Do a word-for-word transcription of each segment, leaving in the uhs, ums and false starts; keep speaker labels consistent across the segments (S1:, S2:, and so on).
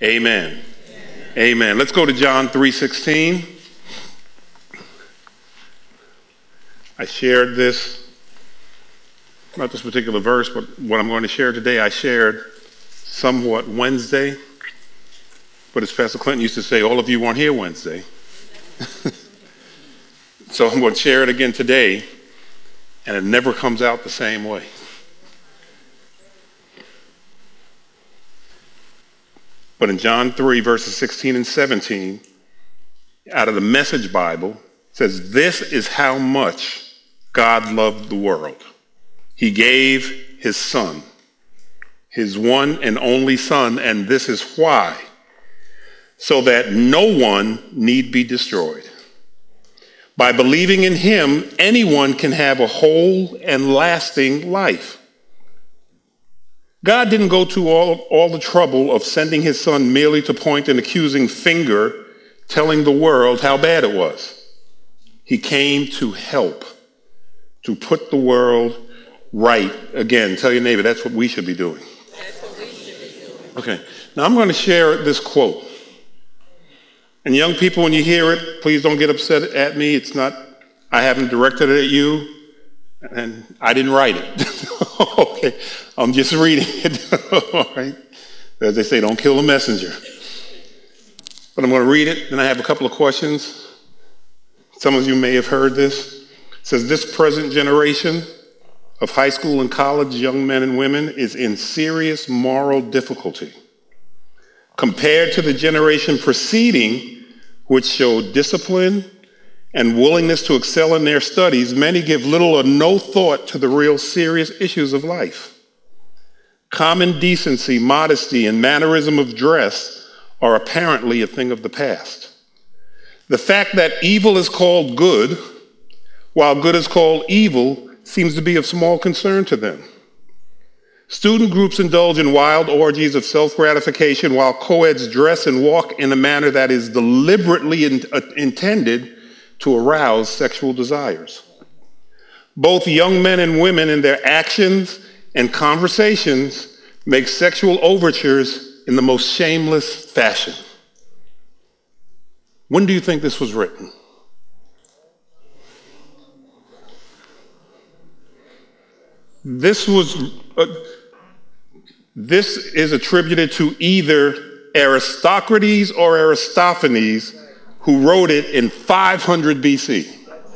S1: Amen. Amen. Amen. Let's go to John three sixteen. I shared this, not this particular verse, but what I'm going to share today, I shared somewhat Wednesday. But as Pastor Clinton used to say, all of you weren't here Wednesday. So I'm going to share it again today, and it never comes out the same way. But in John three, verses sixteen and seventeen, out of the Message Bible, it says, "This is how much God loved the world. He gave his son, his one and only son, and this is why, so that no one need be destroyed. By believing in him, anyone can have a whole and lasting life." God didn't go to all, all the trouble of sending his son merely to point an accusing finger, telling the world how bad it was. He came to help, to put the world right. Again, tell your neighbor, that's what we should be doing.
S2: That's what we should be doing.
S1: Okay, now I'm going to share this quote. And young people, when you hear it, please don't get upset at me. It's not, I haven't directed it at you, and I didn't write it. Okay, I'm just reading it. All right. As they say, don't kill the messenger. But I'm going to read it, and I have a couple of questions. Some of you may have heard this. It says, "This present generation of high school and college young men and women is in serious moral difficulty. Compared to the generation preceding, which showed discipline and willingness to excel in their studies, many give little or no thought to the real serious issues of life. Common decency, modesty, and mannerism of dress are apparently a thing of the past. The fact that evil is called good, while good is called evil, seems to be of small concern to them. Student groups indulge in wild orgies of self-gratification, while co-eds dress and walk in a manner that is deliberately in, uh, intended to arouse sexual desires. Both young men and women in their actions and conversations make sexual overtures in the most shameless fashion." When do you think this was written? This was, uh, this is attributed to either Aristocrates or Aristophanes, who wrote it in five hundred B C.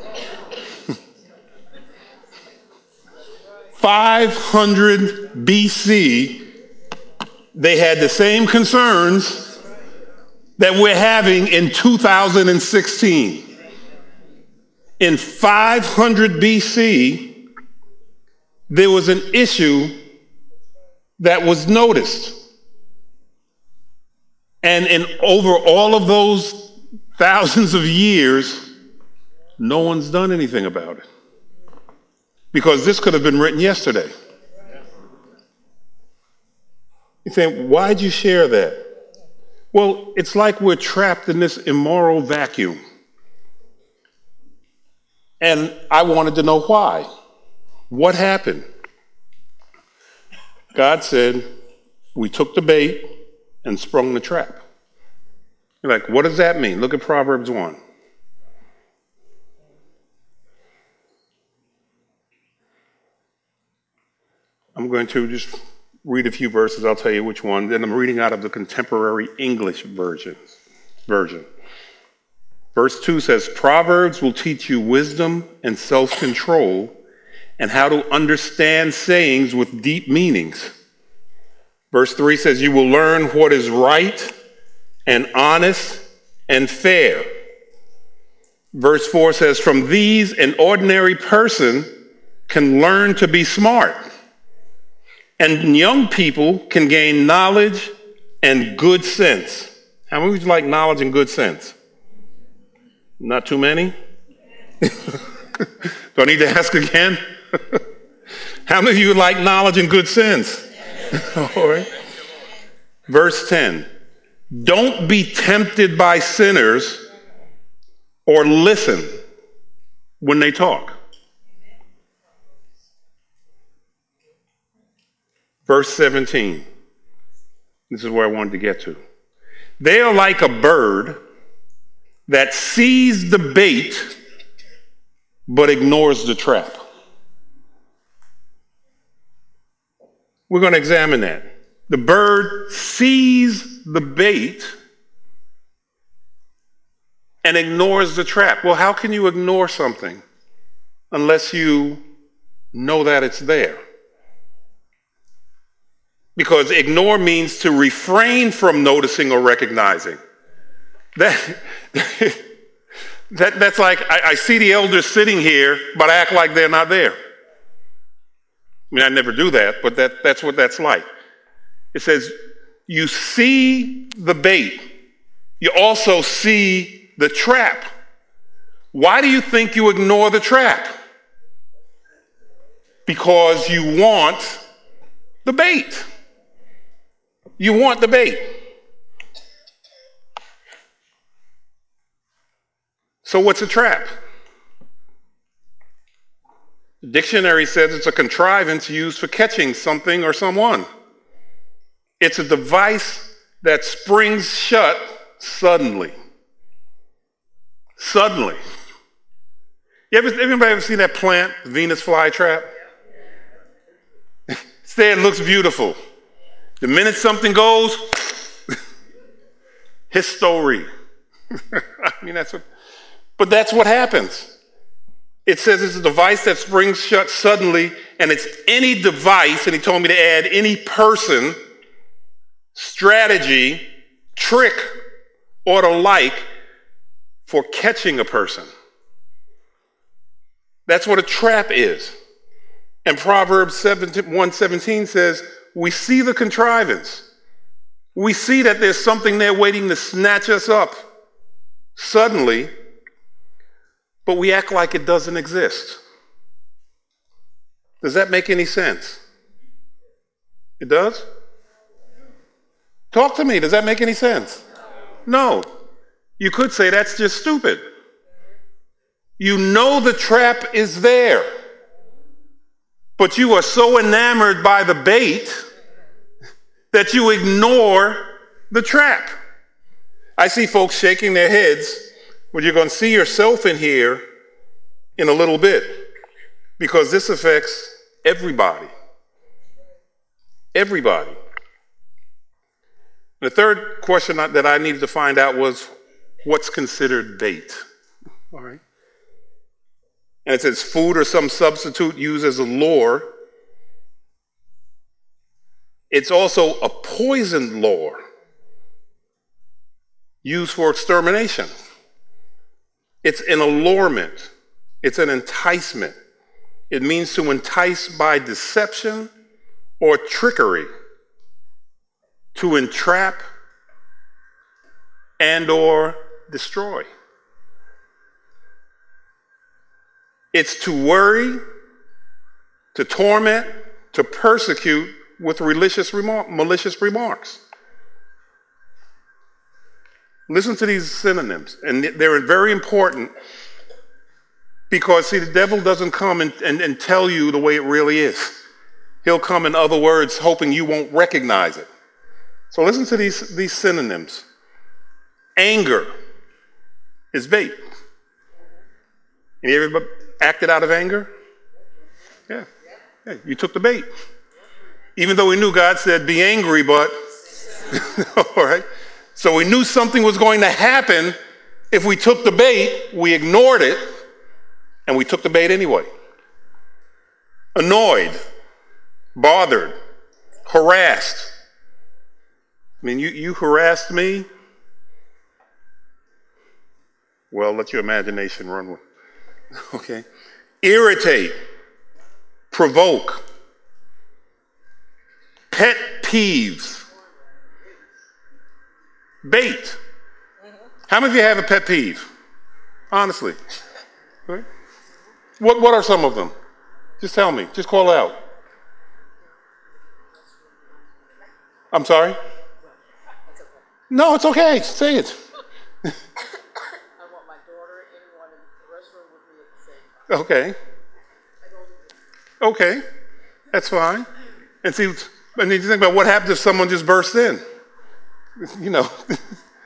S1: five hundred B C, they had the same concerns that we're having in two thousand sixteen. In five hundred B C, there was an issue that was noticed. And in over all of those thousands of years, no one's done anything about it. Because this could have been written yesterday. You think, why'd you share that? Well, it's like we're trapped in this immoral vacuum. And I wanted to know why. What happened? God said, we took the bait and sprung the trap. You're like, what does that mean? Look at Proverbs one. I'm going to just read a few verses. I'll tell you which one. Then I'm reading out of the Contemporary English version. version. Verse two says, "Proverbs will teach you wisdom and self-control and how to understand sayings with deep meanings." Verse three says, "You will learn what is right and honest and fair." Verse four says, "From these, an ordinary person can learn to be smart, and young people can gain knowledge and good sense." How many would you like knowledge and good sense? Not too many? Do I need to ask again? How many of you would like knowledge and good sense? All right. Verse ten, "Don't be tempted by sinners or listen when they talk." Verse seventeen, this is where I wanted to get to. They are like a bird that sees the bait but ignores the trap. We're going to examine that. The bird sees the bait and ignores the trap. Well, how can you ignore something unless you know that it's there? Because ignore means to refrain from noticing or recognizing. That, that, that's like, I, I see the elders sitting here, but I act like they're not there. I mean, I never do that, but that, that's what that's like. It says, you see the bait. You also see the trap. Why do you think you ignore the trap? Because you want the bait. You want the bait. So what's a trap? The dictionary says it's a contrivance used for catching something or someone. It's a device that springs shut suddenly. Suddenly. You ever, anybody ever see that plant, the Venus flytrap? It's there, it looks beautiful. The minute something goes, history. I mean, that's what, but that's what happens. It says it's a device that springs shut suddenly, and it's any device, and he told me to add any person, strategy, trick, or the like for catching a person. That's what a trap is. And Proverbs one seventeen says, we see the contrivance. We see that there's something there waiting to snatch us up suddenly, but we act like it doesn't exist. Does that make any sense? It does? Talk to me. Does that make any sense? No. You could say that's just stupid. You know the trap is there, but you are so enamored by the bait that you ignore the trap. I see folks shaking their heads, but you're going to see yourself in here in a little bit, because this affects everybody. Everybody. The third question that I needed to find out was, what's considered bait? All right. And it says food or some substitute used as a lure. It's also a poisoned lure used for extermination. It's an allurement. It's an enticement. It means to entice by deception or trickery, to entrap and or destroy. It's to worry, to torment, to persecute with malicious, remar- malicious remarks. Listen to these synonyms, and they're very important, because, see, the devil doesn't come and, and, and tell you the way it really is. He'll come in other words, hoping you won't recognize it. So listen to these, these synonyms. Anger is bait. You ever acted out of anger? Yeah. Yeah. You took the bait. Even though we knew God said, be angry, but, all right. So we knew something was going to happen if we took the bait, we ignored it, and we took the bait anyway. Annoyed, bothered, harassed. I mean, you, you harassed me? Well, let your imagination run with. Okay. Irritate, provoke, pet peeves, bait. How many of you have a pet peeve? Honestly. Right? What, what are some of them? Just tell me. Just call it out. I'm sorry? No, it's okay. Say it.
S2: I want my daughter, anyone in the restaurant with me at the same time.
S1: Okay. Okay. That's fine. And see, and then you think about what happens if someone just bursts in. You know,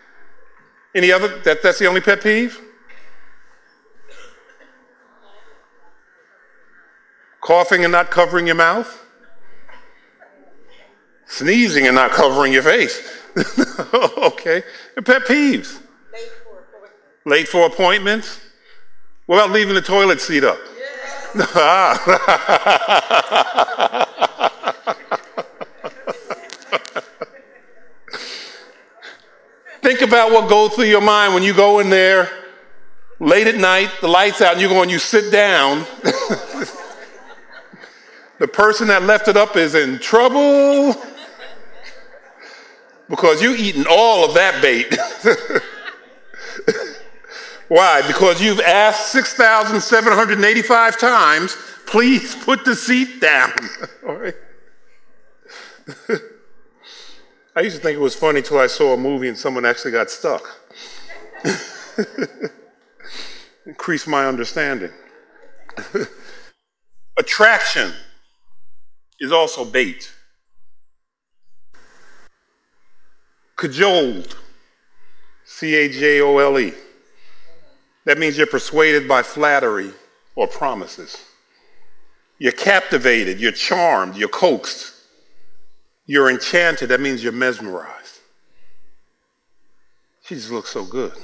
S1: Any other? That, that's the only pet peeve? Coughing and not covering your mouth? Sneezing and not covering your face? Okay. Pet peeves.
S2: Late for appointment.
S1: Late for appointments? What about leaving the toilet seat up?
S2: Yeah.
S1: Think about what goes through your mind when you go in there late at night, the lights out, and you go and you sit down. The person that left it up is in trouble because you're eating all of that bait. Why? Because you've asked six thousand seven hundred eighty-five times, please put the seat down. All right? I used to think it was funny till I saw a movie and someone actually got stuck. Increased my understanding. Attraction is also bait. Cajoled, C A J O L E. That means you're persuaded by flattery or promises. You're captivated, you're charmed, you're coaxed. You're enchanted, that means you're mesmerized. She just looks so good.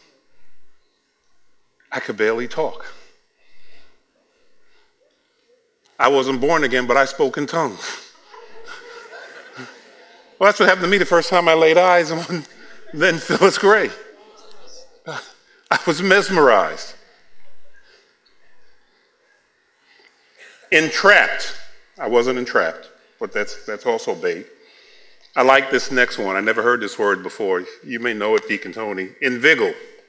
S1: I could barely talk. I wasn't born again, but I spoke in tongues. Well, that's what happened to me the first time I laid eyes on then Phyllis Gray. I was mesmerized. Entrapped. I wasn't entrapped, but that's that's also bait. I like this next one. I never heard this word before. You may know it, Deacon Tony. Inveigle.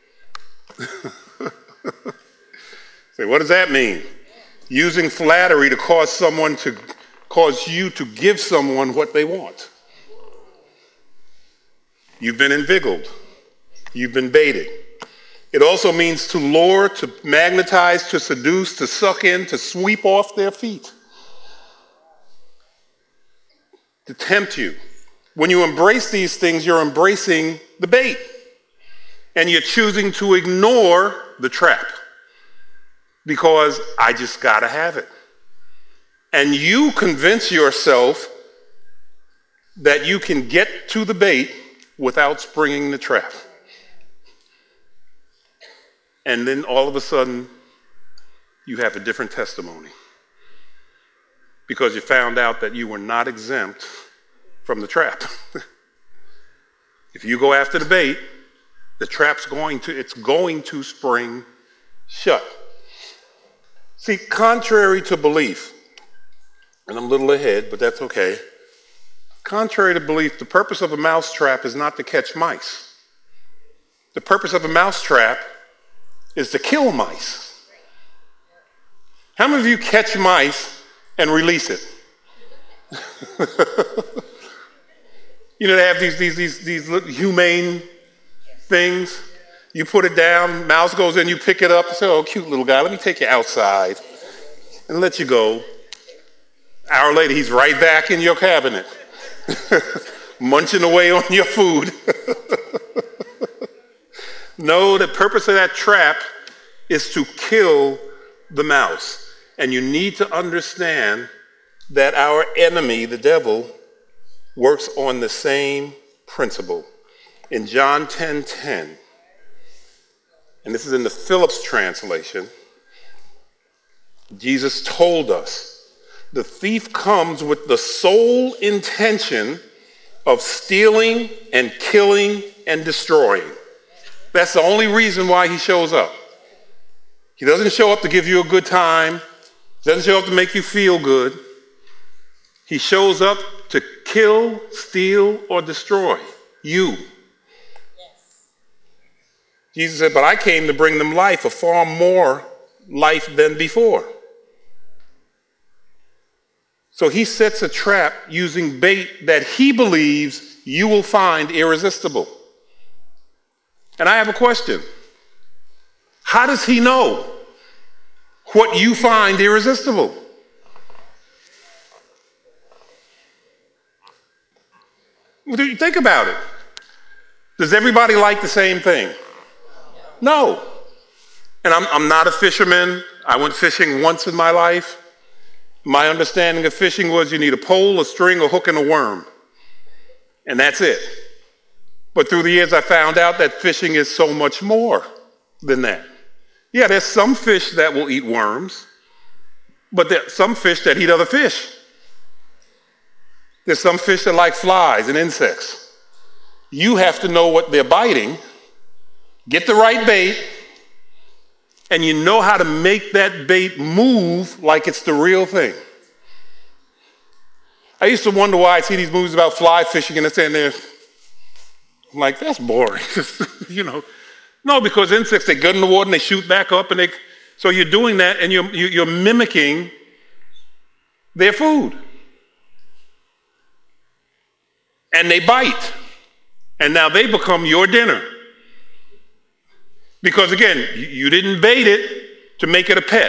S1: Say, what does that mean? Using flattery to cause someone to cause you to give someone what they want. You've been inveigled. You've been baited. It also means to lure, to magnetize, to seduce, to suck in, to sweep off their feet. To tempt you. When you embrace these things, you're embracing the bait. And you're choosing to ignore the trap. Because I just gotta have it. And you convince yourself that you can get to the bait without springing the trap. And then all of a sudden, you have a different testimony. Because you found out that you were not exempt from the trap. If you go after the bait, the trap's going to, it's going to spring shut. See, contrary to belief, and I'm a little ahead, but that's okay. Contrary to belief, the purpose of a mouse trap is not to catch mice. The purpose of a mouse trap is to kill mice. How many of you catch mice and release it? You know, they have these, these, these, these little humane things. You put it down, mouse goes in, you pick it up, and say, oh, cute little guy, let me take you outside and let you go. Hour later, he's right back in your cabinet, munching away on your food. No, the purpose of that trap is to kill the mouse. And you need to understand that our enemy, the devil, works on the same principle. In John ten ten, and this is in the Phillips translation, Jesus told us, the thief comes with the sole intention of stealing and killing and destroying. That's the only reason why he shows up. He doesn't show up to give you a good time. He doesn't show up to make you feel good. He shows up to kill, steal, or destroy you. Yes. Jesus said, but I came to bring them life, a far more life than before. So he sets a trap using bait that he believes you will find irresistible. And I have a question. How does he know what you find irresistible? Think about it. Does everybody like the same thing? No. And I'm, I'm not a fisherman. I went fishing once in my life. My understanding of fishing was you need a pole, a string, a hook, and a worm. And that's it. But through the years, I found out that fishing is so much more than that. Yeah, there's some fish that will eat worms, but there's some fish that eat other fish. There's some fish that like flies and insects. You have to know what they're biting, get the right bait, and you know how to make that bait move like it's the real thing. I used to wonder why I see these movies about fly fishing and they're standing there. I'm like, that's boring. You know. No, because insects, they get in the water and they shoot back up, and they so you're doing that and you're you're mimicking their food. And they bite. And now they become your dinner. Because again, you didn't bait it to make it a pet.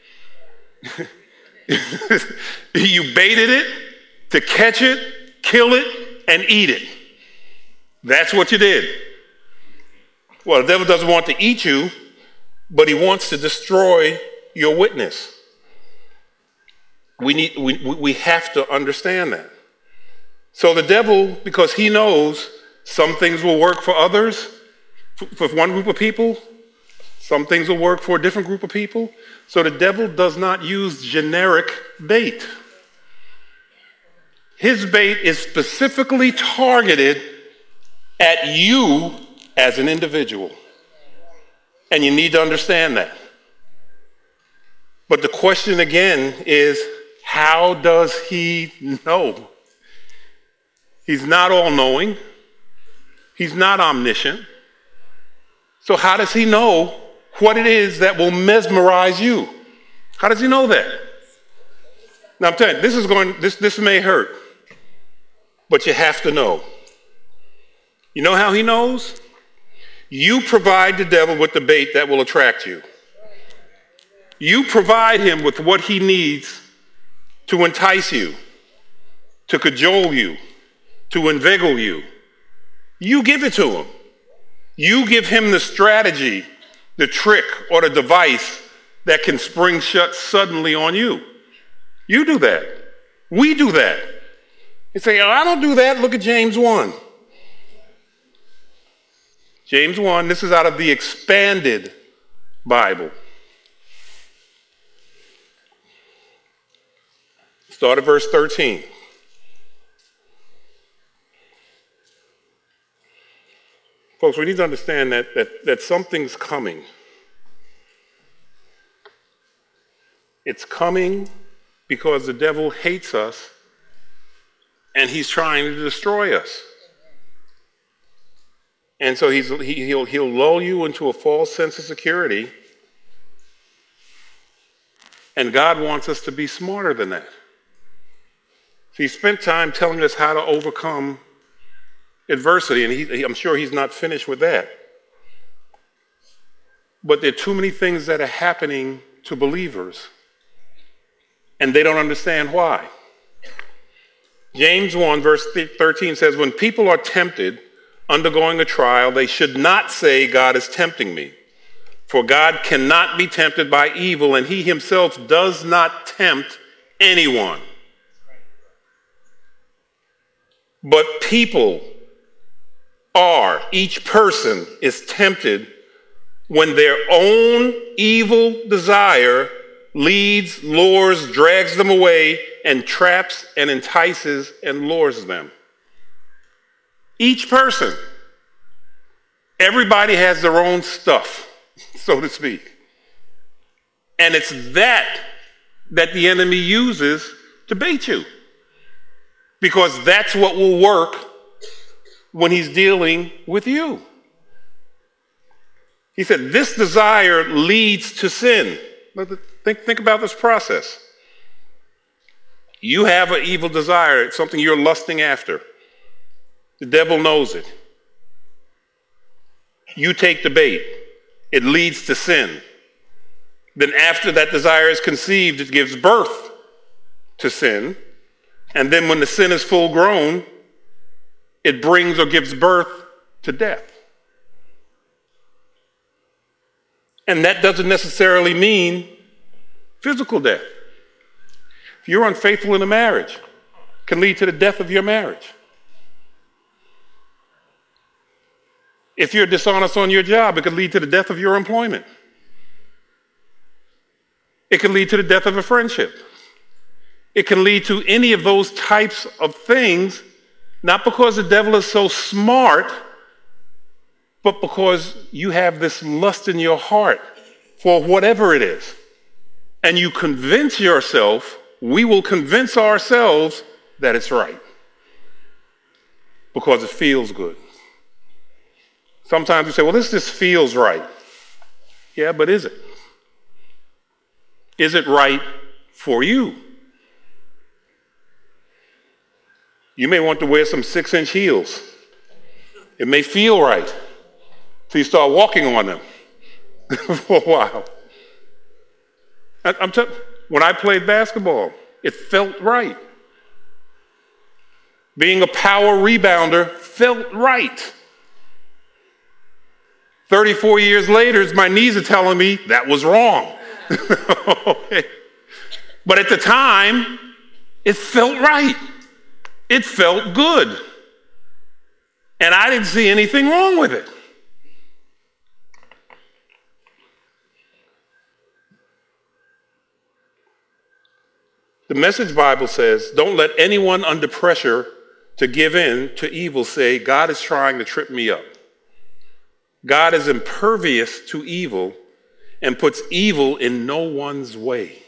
S1: You baited it to catch it, kill it, and eat it. That's what you did. Well, the devil doesn't want to eat you, but he wants to destroy your witness. We need, we, we have to understand that. So the devil, because he knows some things will work for others, for one group of people, some things will work for a different group of people. So the devil does not use generic bait. His bait is specifically targeted at you as an individual. And you need to understand that. But the question again is, how does he know? He's not all-knowing. He's not omniscient. So how does he know what it is that will mesmerize you? How does he know that? Now I'm telling you, this is going, this, this may hurt, but you have to know. You know how he knows? You provide the devil with the bait that will attract you. You provide him with what he needs to entice you, to cajole you, to inveigle you. You give it to him. You give him the strategy, the trick, or the device that can spring shut suddenly on you. You do that. We do that. You say, oh, I don't do that. Look at James one. James one, this is out of the expanded Bible. Start at verse thirteen. Folks, we need to understand that, that, that something's coming. It's coming because the devil hates us and he's trying to destroy us. And so he's, he, he'll, he'll lull you into a false sense of security. And God wants us to be smarter than that. So he spent time telling us how to overcome adversity, and he, I'm sure he's not finished with that. But there are too many things that are happening to believers, and they don't understand why. James one, verse thirteen says, when people are tempted, undergoing a trial, they should not say, God is tempting me. For God cannot be tempted by evil, and he himself does not tempt anyone. But people are, each person is tempted when their own evil desire leads, lures, drags them away, and traps and entices and lures them. Each person. Everybody has their own stuff, so to speak. And it's that that the enemy uses to bait you. Because that's what will work when he's dealing with you. He said, this desire leads to sin. Think, think about this process. You have an evil desire. It's something you're lusting after. The devil knows it. You take the bait. It leads to sin. Then after that desire is conceived, it gives birth to sin. And then when the sin is full grown, it brings or gives birth to death. And that doesn't necessarily mean physical death. If you're unfaithful in a marriage, it can lead to the death of your marriage. If you're dishonest on your job, it could lead to the death of your employment. It can lead to the death of a friendship. It can lead to any of those types of things, not because the devil is so smart, but because you have this lust in your heart for whatever it is. And you convince yourself, we will convince ourselves that it's right because it feels good. Sometimes we say, well, this just feels right. Yeah, but is it? Is it right for you? You may want to wear some six-inch heels. It may feel right. So you start walking on them for a while. I, I'm t- when I played basketball, it felt right. Being a power rebounder felt right. thirty-four years later, my knees are telling me that was wrong. Okay. But at the time, it felt right. It felt good. And I didn't see anything wrong with it. The Message Bible says, don't let anyone under pressure to give in to evil say, God is trying to trip me up. God is impervious to evil and puts evil in no one's way.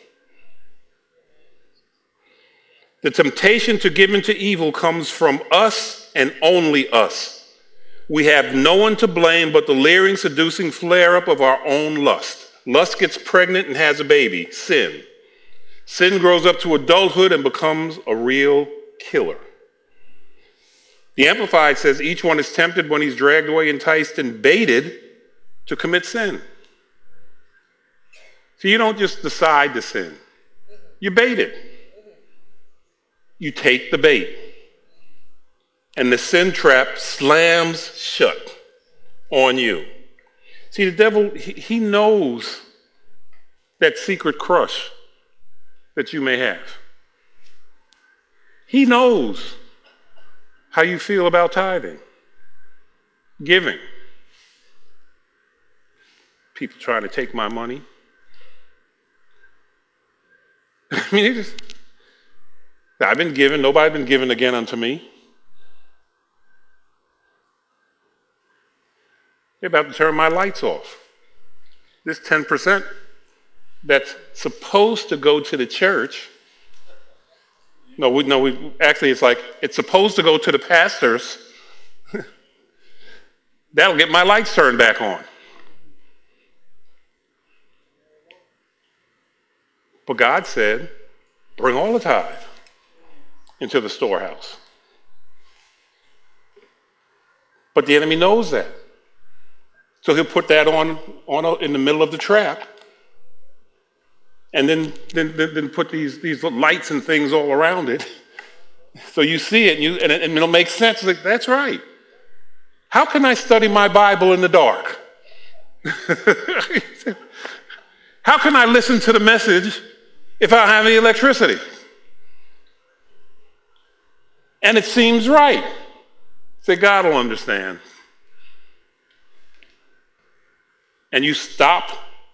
S1: The temptation to give in to evil comes from us and only us. We have no one to blame but the leering, seducing flare-up of our own lust. Lust gets pregnant and has a baby, sin. Sin grows up to adulthood and becomes a real killer. The Amplified says each one is tempted when he's dragged away, enticed, and baited to commit sin. So you don't just decide to sin. You're baited. You take the bait. And the sin trap slams shut on you. See, the devil, he, he knows that secret crush that you may have. He knows how you feel about tithing, giving. People trying to take my money. I mean, it just, I've been given, nobody's been given again unto me. They're about to turn my lights off. This ten percent that's supposed to go to the church, no, we, no, we, actually it's like, it's supposed to go to the pastors. That'll get my lights turned back on. But God said, bring all the tithe into the storehouse. But the enemy knows that. So he'll put that on, on in the middle of the trap. And then, then, then put these, these lights and things all around it. So you see it and, you, and, it, and it'll make sense. It's like, that's right. How can I study my Bible in the dark? How can I listen to the message if I don't have any electricity? And it seems right. Say, God will understand. And you stop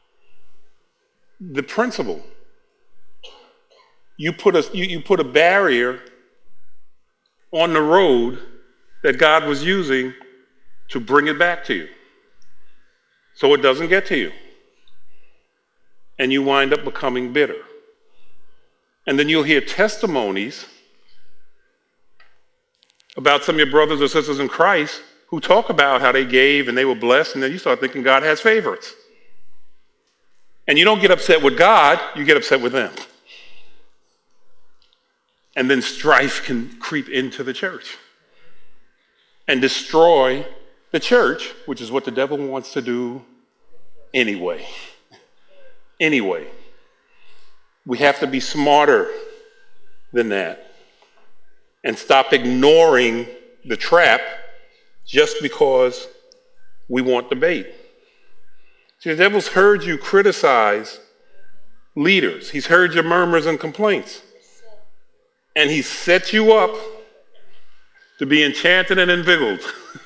S1: the principle. You put a, you, you put a barrier on the road that God was using to bring it back to you. So it doesn't get to you. And you wind up becoming bitter. And then you'll hear testimonies about some of your brothers or sisters in Christ who talk about how they gave and they were blessed, and then you start thinking God has favorites. And you don't get upset with God, you get upset with them. And then strife can creep into the church and destroy the church, which is what the devil wants to do anyway. Anyway. We have to be smarter than that and stop ignoring the trap just because we want debate. See, the devil's heard you criticize leaders. He's heard your murmurs and complaints. And he set you up to be enchanted and inveigled.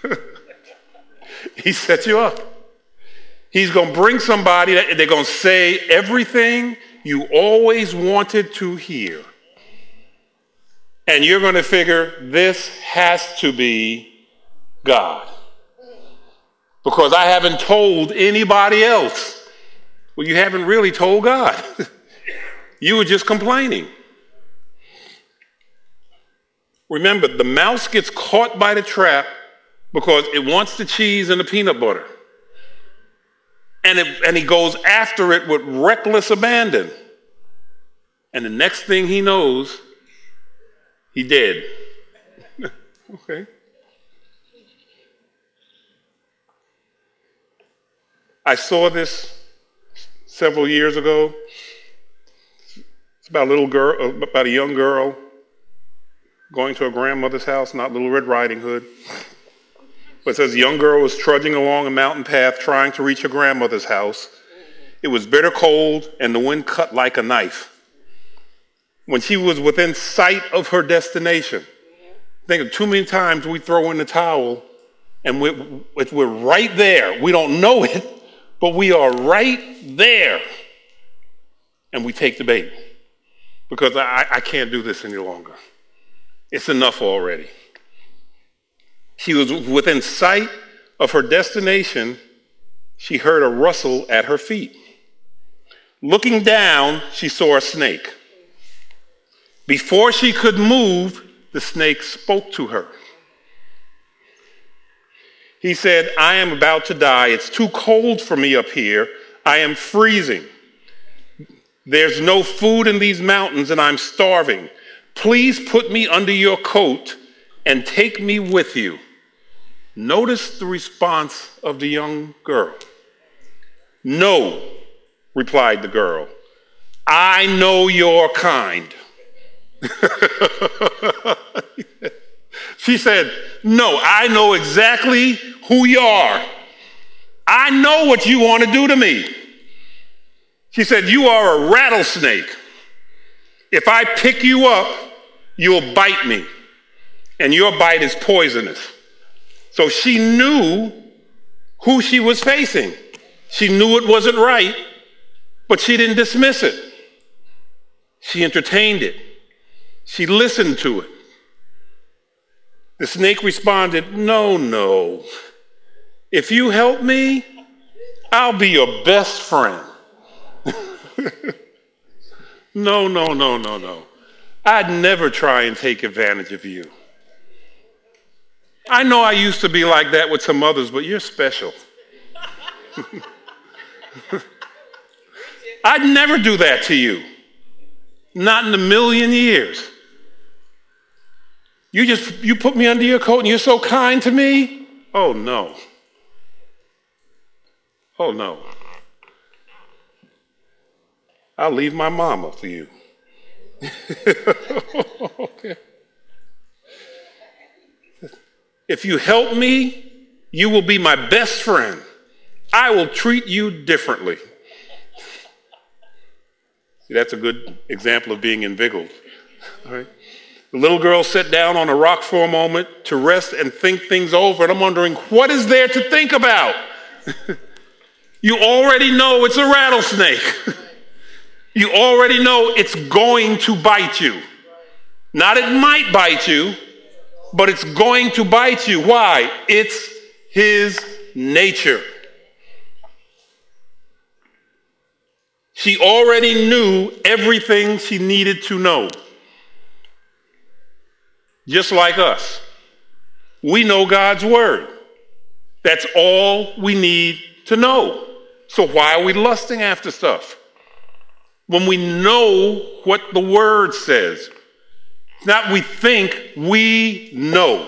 S1: He set you up. He's going to bring somebody that they're going to say everything you always wanted to hear. And you're going to figure this has to be God. Because I haven't told anybody else. Well, you haven't really told God. You were just complaining. Remember, the mouse gets caught by the trap because it wants the cheese and the peanut butter. And, it, and he goes after it with reckless abandon. And the next thing he knows, he dead. Okay. I saw this several years ago. It's about a little girl, about a young girl going to her grandmother's house, not Little Red Riding Hood. But it says a young girl was trudging along a mountain path trying to reach her grandmother's house. It was bitter cold and the wind cut like a knife. When she was within sight of her destination, think of too many times we throw in the towel and we're, we're right there. We don't know it, but we are right there. And we take the bait because I, I can't do this any longer. It's enough already. She was within sight of her destination. She heard a rustle at her feet. Looking down, she saw a snake. Before she could move, the snake spoke to her. He said, I am about to die. It's too cold for me up here. I am freezing. There's no food in these mountains and I'm starving. Please put me under your coat and take me with you. Notice the response of the young girl. No, replied the girl. I know your kind. She said, no, I know exactly who you are. I know what you want to do to me. She said, you are a rattlesnake. If I pick you up, you'll bite me. And your bite is poisonous. So she knew who she was facing. She knew it wasn't right, but she didn't dismiss it. She entertained it. She listened to it. The snake responded, no, no. If you help me, I'll be your best friend. No, no, no, no, no. I'd never try and take advantage of you. I know I used to be like that with some others, but you're special. I'd never do that to you. Not in a million years. You just, you put me under your coat and you're so kind to me? Oh, no. Oh, no. I'll leave my mama for you. Okay. If you help me, you will be my best friend. I will treat you differently. See, that's a good example of being inveigled. All right. The little girl sat down on a rock for a moment to rest and think things over. And I'm wondering, what is there to think about? You already know it's a rattlesnake. You already know it's going to bite you. Not it might bite you, but it's going to bite you. Why? It's his nature. She already knew everything she needed to know. Just like us. We know God's word. That's all we need to know. So why are we lusting after stuff? When we know what the word says. It's not we think, we know.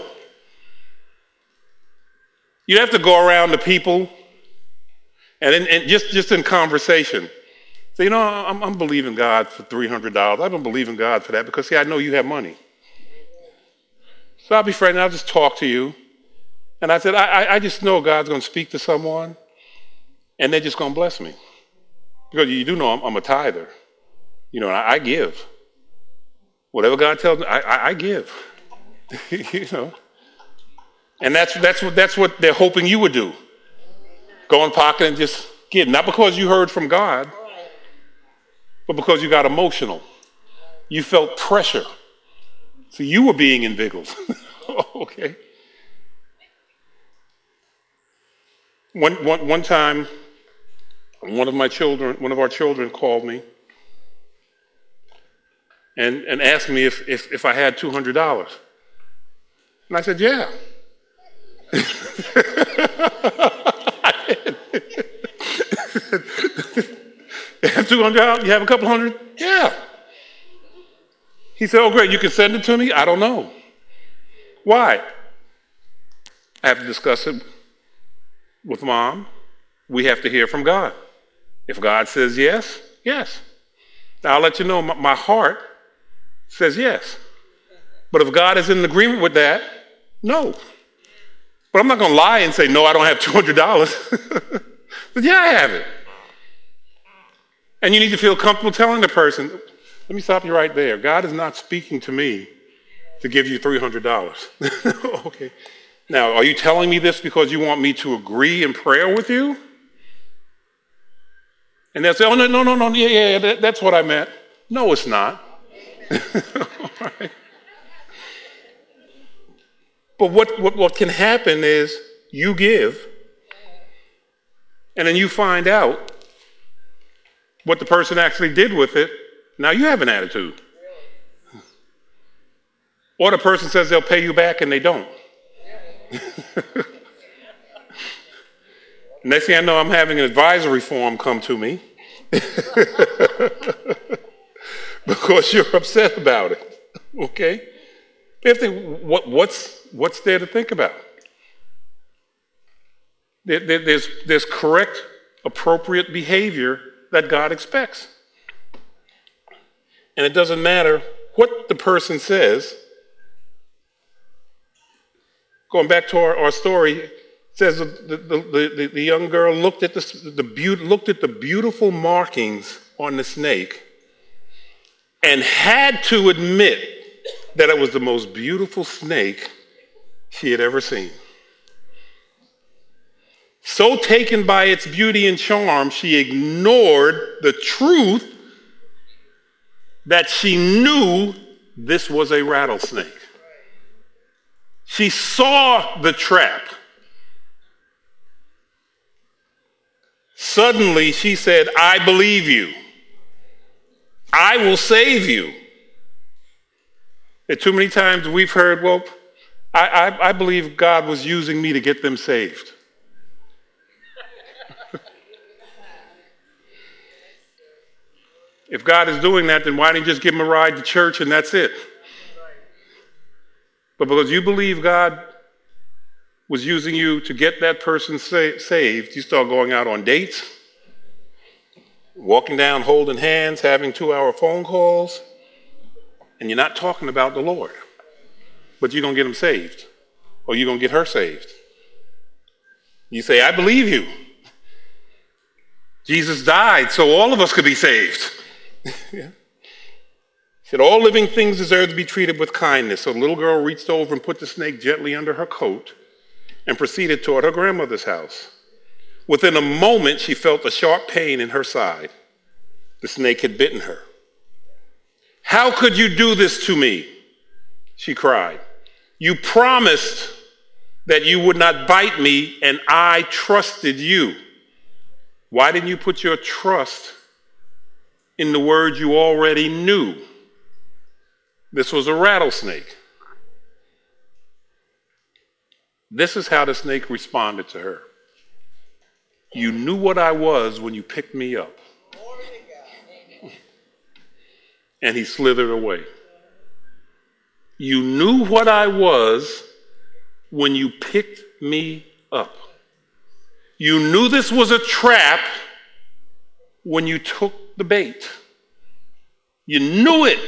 S1: You have to go around to people and, in, and just, just in conversation. Say, you know, I'm, I'm believing God for three hundred dollars. I don't believe in God for that because, see, I know you have money. So I'll be friendly. I'll just talk to you. And I said, I, I just know God's going to speak to someone, and they're just going to bless me. Because you do know I'm, I'm a tither. You know, I, I give. Whatever God tells me, I, I, I give. You know. And that's that's what that's what they're hoping you would do. Go in pocket and just give. Not because you heard from God, but because you got emotional. You felt pressure. So you were being inveigled. Okay. One, one, one time, one of my children, one of our children called me and, and asked me if, if, if I had two hundred dollars. And I said, yeah. You have two hundred dollars? You have a couple hundred? Yeah. He said, oh, great, you can send it to me? I don't know. Why? I have to discuss it with Mom. We have to hear from God. If God says yes, yes. Now, I'll let you know my, my heart says yes. But if God is in agreement with that, no. But I'm not going to lie and say, no, I don't have two hundred dollars. But yeah, I have it. And you need to feel comfortable telling the person, let me stop you right there. God is not speaking to me to give you three hundred dollars. Okay. Now, are you telling me this because you want me to agree in prayer with you? And they'll say, oh, no, no, no, no, yeah, yeah, that, that's what I meant. No, it's not. All right. But what, what, what can happen is you give, and then you find out what the person actually did with it. Now you have an attitude. Or the person says they'll pay you back and they don't. Next thing I know, I'm having an advisory form come to me because you're upset about it. Okay? You have to think, what, what's, what's there to think about? There, there, there's, there's correct, appropriate behavior that God expects. And it doesn't matter what the person says. Going back to our, our story, it says the, the, the, the young girl looked at, the, the be- looked at the beautiful markings on the snake and had to admit that it was the most beautiful snake she had ever seen. So taken by its beauty and charm, she ignored the truth that she knew this was a rattlesnake. She saw the trap. Suddenly she said, I believe you. I will save you. And too many times we've heard, well, I, I, I believe God was using me to get them saved. If God is doing that, then why didn't you just give him a ride to church and that's it? But because you believe God was using you to get that person sa- saved, you start going out on dates, walking down holding hands, having two-hour phone calls, and you're not talking about the Lord. But you're going to get him saved, or you're going to get her saved. You say, I believe you. Jesus died so all of us could be saved. Yeah. He said, all living things deserve to be treated with kindness. So the little girl reached over and put the snake gently under her coat and proceeded toward her grandmother's house. Within a moment, she felt a sharp pain in her side. The snake had bitten her. How could you do this to me? She cried. You promised that you would not bite me, and I trusted you. Why didn't you put your trust in the word you already knew? This was a rattlesnake. This is how the snake responded to her. You knew what I was when you picked me up. And he slithered away. You knew what I was when you picked me up. You knew this was a trap when you took the bait. You knew it.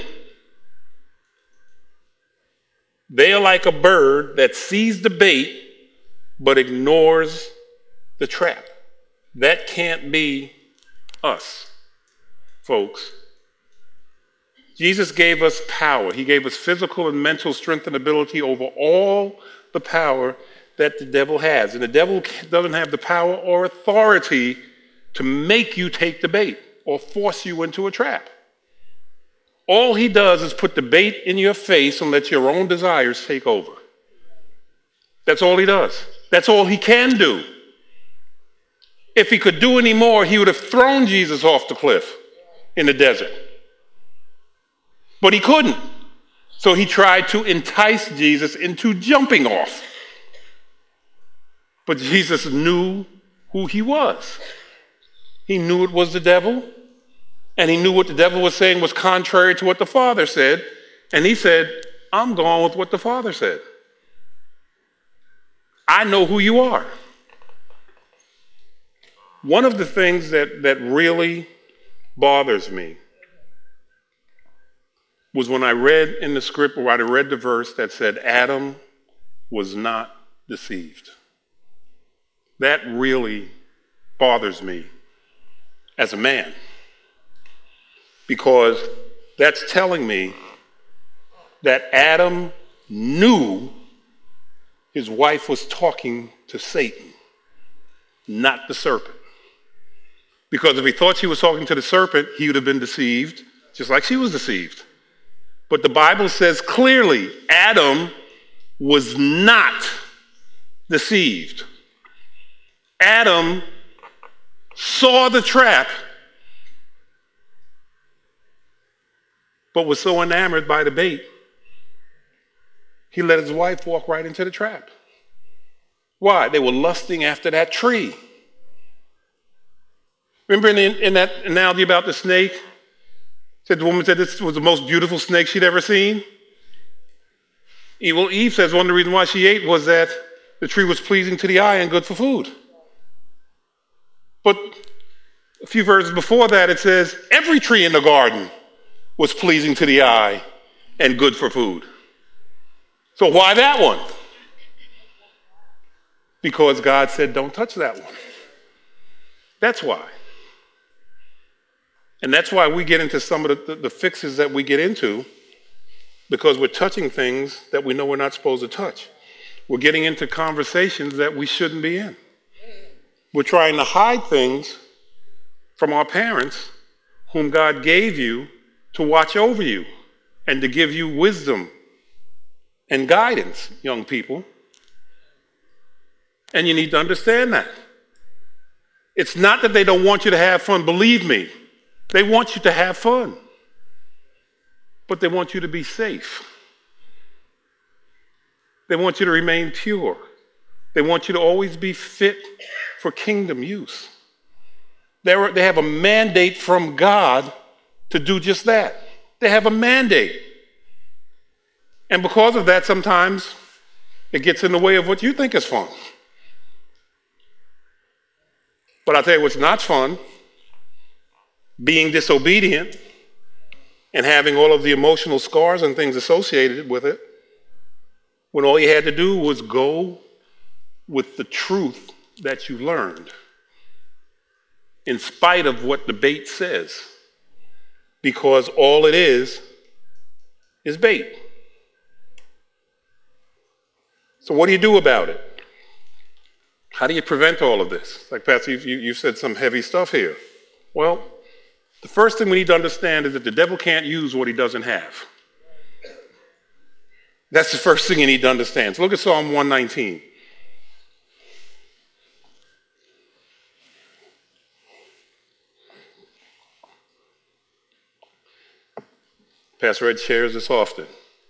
S1: They are like a bird that sees the bait but ignores the trap. That can't be us, folks. Jesus gave us power. He gave us physical and mental strength and ability over all the power that the devil has. And the devil doesn't have the power or authority to make you take the bait or force you into a trap. All he does is put the bait in your face and let your own desires take over. That's all he does. That's all he can do. If he could do any more, he would have thrown Jesus off the cliff in the desert. But he couldn't. So he tried to entice Jesus into jumping off. But Jesus knew who he was. He knew it was the devil, and he knew what the devil was saying was contrary to what the Father said, and he said, I'm going with what the Father said. I know who you are. One of the things that, that really bothers me was when I read in the script, or I read the verse that said Adam was not deceived. That really bothers me as a man, because that's telling me that Adam knew his wife was talking to Satan, not the serpent. Because if he thought she was talking to the serpent, he would have been deceived, just like she was deceived. But the Bible says clearly, Adam was not deceived. Adam saw the trap, but was so enamored by the bait, he let his wife walk right into the trap. Why? They were lusting after that tree. Remember in, the, in that analogy about the snake? Said the woman said this was the most beautiful snake she'd ever seen. Well, Eve says one of the reasons why she ate was that the tree was pleasing to the eye and good for food. But a few verses before that, it says every tree in the garden was pleasing to the eye and good for food. So why that one? Because God said, don't touch that one. That's why. And that's why we get into some of the, the, the fixes that we get into, because we're touching things that we know we're not supposed to touch. We're getting into conversations that we shouldn't be in. We're trying to hide things from our parents, whom God gave you to watch over you and to give you wisdom and guidance, young people. And you need to understand that. It's not that they don't want you to have fun, believe me. They want you to have fun. But they want you to be safe. They want you to remain pure. They want you to always be fit for kingdom use. They're, they have a mandate from God to do just that. They have a mandate. And because of that, sometimes it gets in the way of what you think is fun. But I'll tell you what's not fun: being disobedient and having all of the emotional scars and things associated with it, when all you had to do was go with the truth that you learned, in spite of what the bait says, because all it is is bait. So what do you do about it? How do you prevent all of this? Like, Pastor, you, you said some heavy stuff here. Well, the first thing we need to understand is that the devil can't use what he doesn't have. That's the first thing you need to understand. So look at Psalm one nineteen. Pastor Ed shares this often.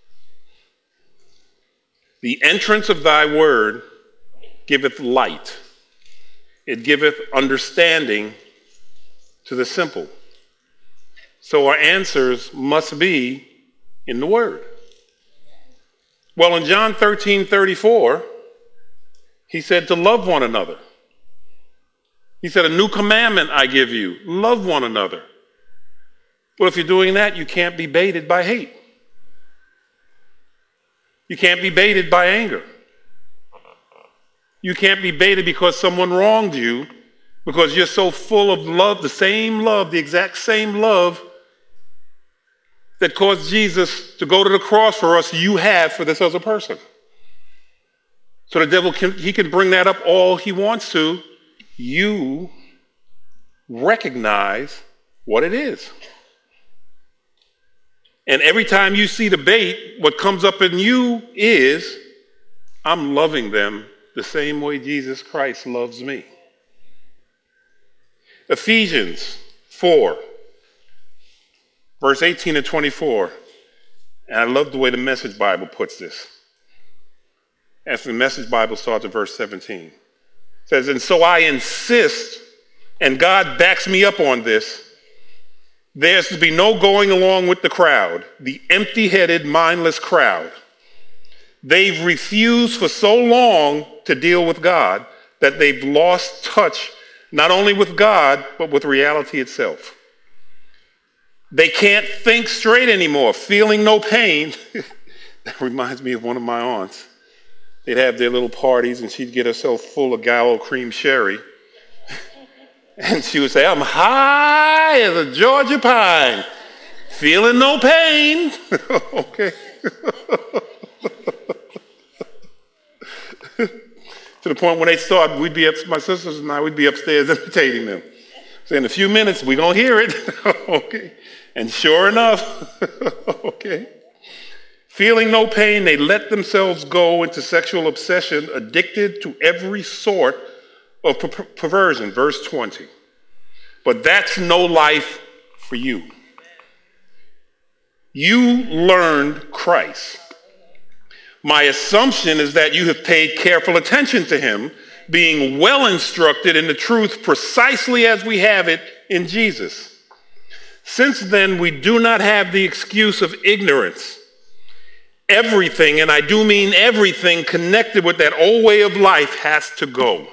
S1: The entrance of thy word giveth light. It giveth understanding to the simple. So our answers must be in the word. Well, in John thirteen thirty-four, he said to love one another. He said, a new commandment I give you, love one another. Well, if you're doing that, you can't be baited by hate. You can't be baited by anger. You can't be baited because someone wronged you, because you're so full of love, the same love, the exact same love that caused Jesus to go to the cross for us, you have for this other person. So the devil, can, he can bring that up all he wants to. You recognize what it is. And every time you see the bait, what comes up in you is, I'm loving them the same way Jesus Christ loves me. Ephesians four, verse eighteen and twenty-four. And I love the way the Message Bible puts this. As the Message Bible starts at verse seventeen. It says, and so I insist, and God backs me up on this, there's to be no going along with the crowd, the empty-headed, mindless crowd. They've refused for so long to deal with God that they've lost touch not only with God, but with reality itself. They can't think straight anymore, feeling no pain. That reminds me of one of my aunts. They'd have their little parties, and she'd get herself full of Gallo cream sherry. And she would say, I'm high as a Georgia pine, feeling no pain. Okay. To the point when they start, we'd be up, my sisters and I, we'd be upstairs imitating them. So in a few minutes, we're going to hear it. Okay. And sure enough, okay. Feeling no pain, they let themselves go into sexual obsession, addicted to every sort of per- perversion. Verse twenty. But that's no life for you. You learned Christ. My assumption is that you have paid careful attention to him, being well instructed in the truth precisely as we have it in Jesus. Since then, we do not have the excuse of ignorance. Everything, and I do mean everything, connected with that old way of life has to go.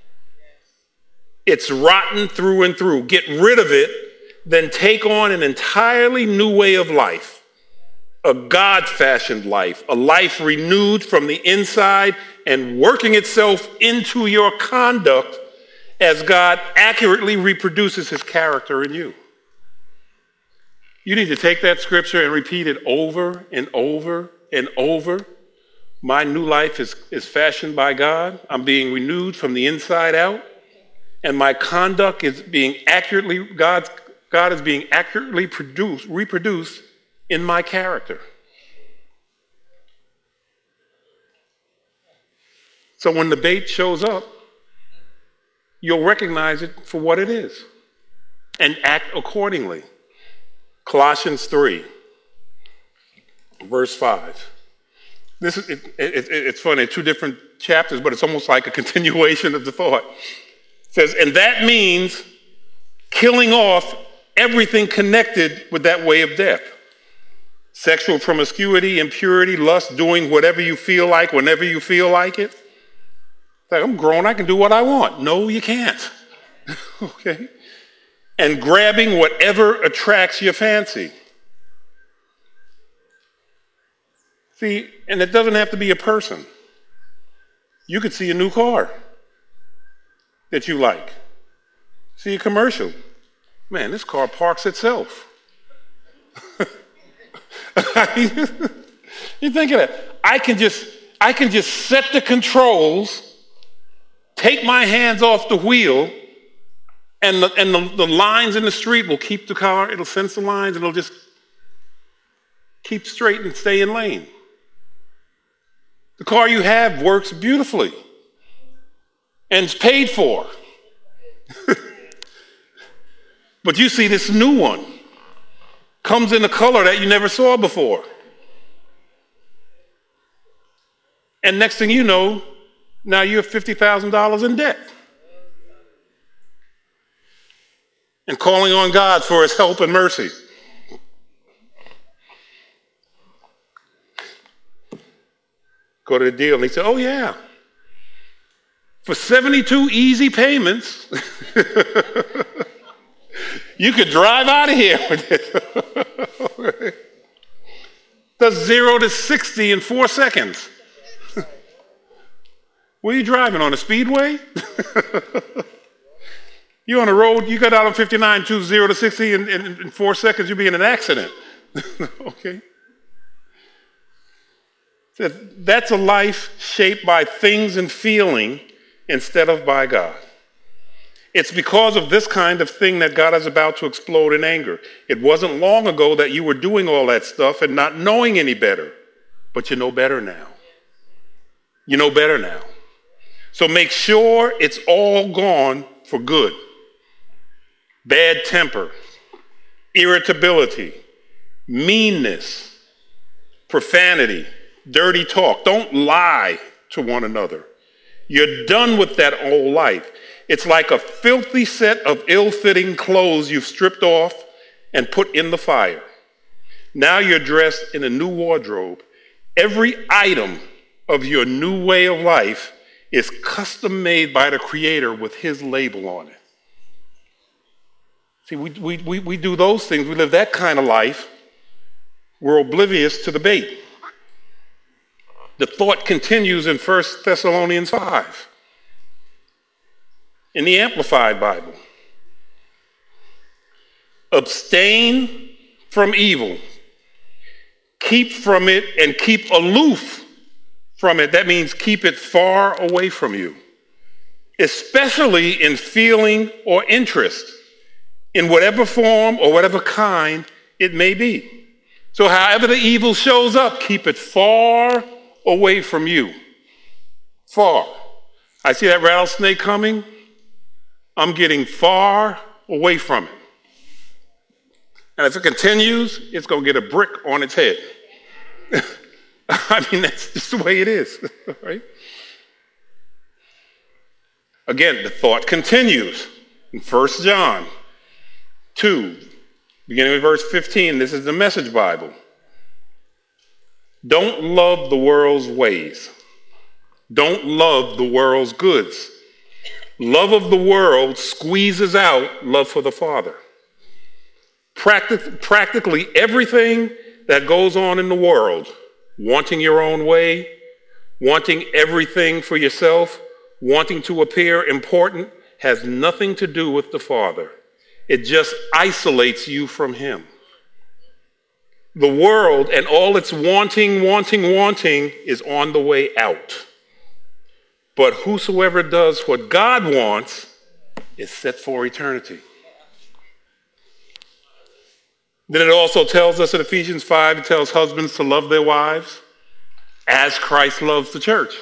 S1: It's rotten through and through. Get rid of it, then take on an entirely new way of life. A God-fashioned life, a life renewed from the inside and working itself into your conduct as God accurately reproduces his character in you. You need to take that scripture and repeat it over and over and over. My new life is, is fashioned by God. I'm being renewed from the inside out. And my conduct is being accurately, God, God is being accurately produced, reproduced in my character. So when the bait shows up, you'll recognize it for what it is and act accordingly. Colossians three, verse five. This is, it, it, it, it's funny, two different chapters, but it's almost like a continuation of the thought. It says, and that means killing off everything connected with that way of death. Sexual promiscuity, impurity, lust, doing whatever you feel like, whenever you feel like it. It's like, I'm grown, I can do what I want. No, you can't. Okay? And grabbing whatever attracts your fancy. See, and it doesn't have to be a person. You could see a new car that you like. See a commercial. Man, this car parks itself. You think of that. I can just, I can just set the controls, take my hands off the wheel, and the, and the, the lines in the street will keep the car, it'll sense the lines, and it'll just keep straight and stay in lane. The car you have works beautifully and it's paid for. But you see this new one. Comes in a color that you never saw before. And next thing you know, now you're fifty thousand dollars in debt. And calling on God for his help and mercy. Go to the deal and he said, oh yeah, for seventy-two easy payments, you could drive out of here with it. Does zero to sixty in four seconds. Where are you driving, on a speedway? You're on the road, you got out on fifty-nine, choose zero to sixty, and in, in, in four seconds you'll be in an accident. Okay? So that's a life shaped by things and feeling instead of by God. It's because of this kind of thing that God is about to explode in anger. It wasn't long ago that you were doing all that stuff and not knowing any better, but you know better now. You know better now. So make sure it's all gone for good. Bad temper, irritability, meanness, profanity, dirty talk. Don't lie to one another. You're done with that old life. It's like a filthy set of ill-fitting clothes you've stripped off and put in the fire. Now you're dressed in a new wardrobe. Every item of your new way of life is custom made by the Creator with His label on it. See, we, we, we, we do those things. We live that kind of life. We're oblivious to the bait. The thought continues in First Thessalonians five. In the Amplified Bible. Abstain from evil. Keep from it and keep aloof from it. That means keep it far away from you. Especially in feeling or interest, in whatever form or whatever kind it may be. So however the evil shows up, keep it far away from you. Far. I see that rattlesnake coming. I'm getting far away from it. And if it continues, it's going to get a brick on its head. I mean, that's just the way it is, right? Again, the thought continues in First John two, beginning with verse fifteen. This is the Message Bible. Don't love the world's ways. Don't love the world's goods. Love of the world squeezes out love for the Father. Practic- practically everything that goes on in the world, wanting your own way, wanting everything for yourself, wanting to appear important, has nothing to do with the Father. It just isolates you from Him. The world and all its wanting, wanting, wanting is on the way out. But whosoever does what God wants is set for eternity. Then it also tells us in Ephesians five, it tells husbands to love their wives as Christ loves the church.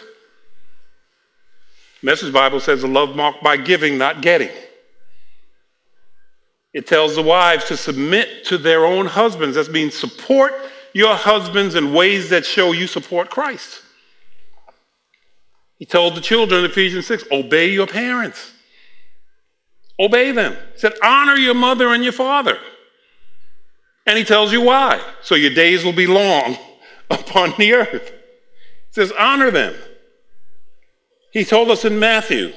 S1: Message Bible says a love marked by giving, not getting. It tells the wives to submit to their own husbands. That means support your husbands in ways that show you support Christ. He told the children in Ephesians six, obey your parents. Obey them. He said, honor your mother and your father. And he tells you why. So your days will be long upon the earth. He says, honor them. He told us in Matthew,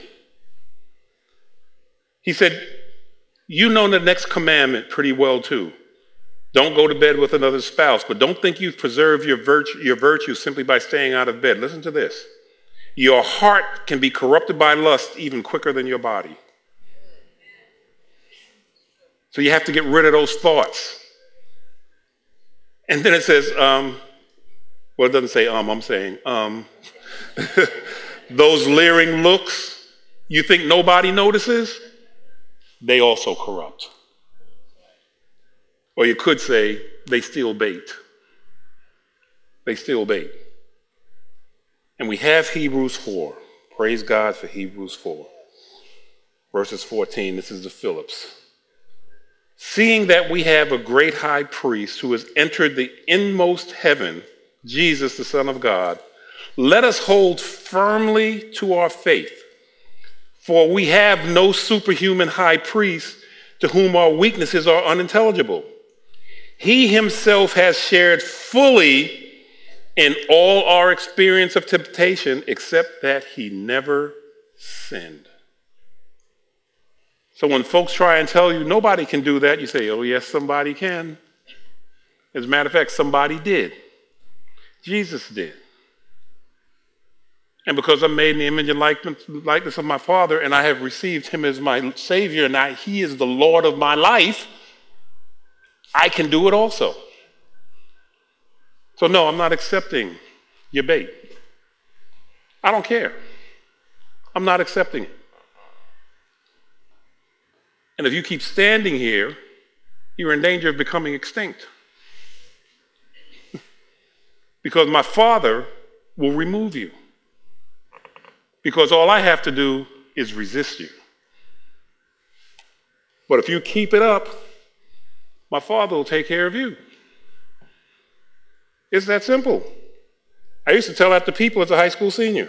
S1: he said, you know the next commandment pretty well too. Don't go to bed with another spouse, but don't think you've preserved your virtue, your virtue simply by staying out of bed. Listen to this. Your heart can be corrupted by lust even quicker than your body. So you have to get rid of those thoughts. And then it says, um, well, it doesn't say um, I'm saying um. Those leering looks you think nobody notices, they also corrupt. Or you could say they steal bait. They steal bait. And we have Hebrews four. Praise God for Hebrews four. Verses fourteen, this is the Phillips. Seeing that we have a great high priest who has entered the inmost heaven, Jesus, the Son of God, let us hold firmly to our faith. For we have no superhuman high priest to whom our weaknesses are unintelligible. He himself has shared fully in all our experience of temptation, except that he never sinned. So when folks try and tell you nobody can do that, you say, oh yes, somebody can. As a matter of fact, somebody did. Jesus did. And because I'm made in the image and likeness, likeness of my Father, and I have received him as my Savior, and I, he is the Lord of my life, I can do it also. So no, I'm not accepting your bait. I don't care. I'm not accepting it. And if you keep standing here, you're in danger of becoming extinct. Because my Father will remove you. Because all I have to do is resist you. But if you keep it up, my Father will take care of you. It's that simple. I used to tell that to people as a high school senior.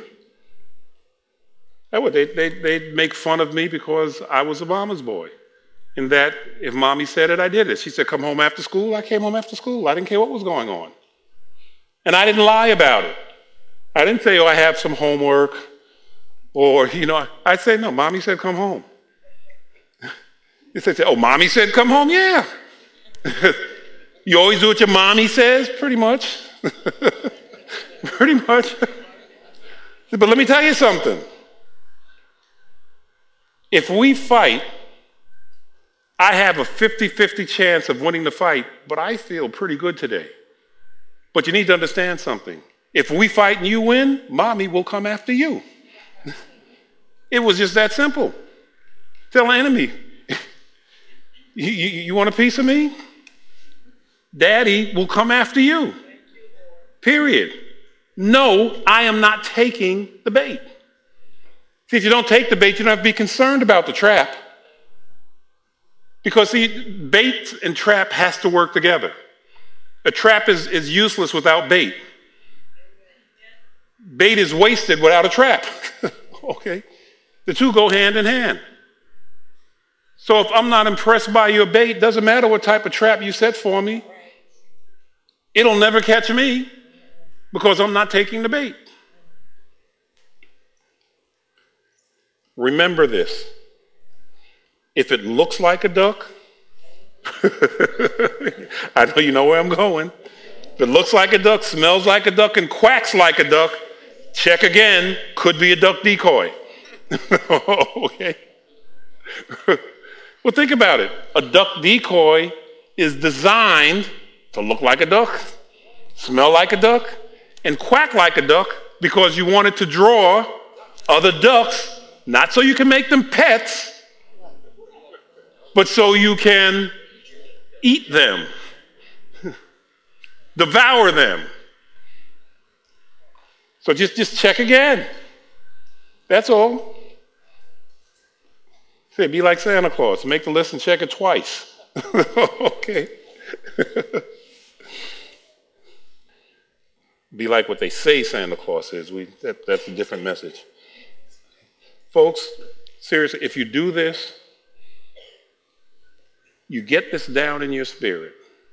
S1: They, they, they'd make fun of me because I was a mama's boy. And that if mommy said it, I did it. She said, come home after school. I came home after school. I didn't care what was going on. And I didn't lie about it. I didn't say, oh, I have some homework. Or, you know, I'd say, no, mommy said come home. You say, oh, mommy said come home? Yeah. You always do what your mommy says? Pretty much. Pretty much. But let me tell you something. If we fight, I have a fifty-fifty chance of winning the fight, but I feel pretty good today. But you need to understand something. If we fight and you win, mommy will come after you. It was just that simple. Tell an enemy, you, you, you want a piece of me? Daddy will come after you. Period. No, I am not taking the bait. See, if you don't take the bait, you don't have to be concerned about the trap. Because, see, bait and trap has to work together. A trap is, is useless without bait. Bait is wasted without a trap. Okay? The two go hand in hand. So if I'm not impressed by your bait, doesn't matter what type of trap you set for me. It'll never catch me because I'm not taking the bait. Remember this. If it looks like a duck, I know you know where I'm going. If it looks like a duck, smells like a duck, and quacks like a duck, check again. Could be a duck decoy. Okay. Well, think about it. A duck decoy is designed to look like a duck, smell like a duck, and quack like a duck because you want it to draw other ducks, not so you can make them pets, but so you can eat them, devour them. So just, just check again. That's all. Say, be like Santa Claus. Make the list and check it twice. Okay. Be like what they say Santa Claus is. We, that, that's a different message. Folks, seriously, if you do this, you get this down in your spirit.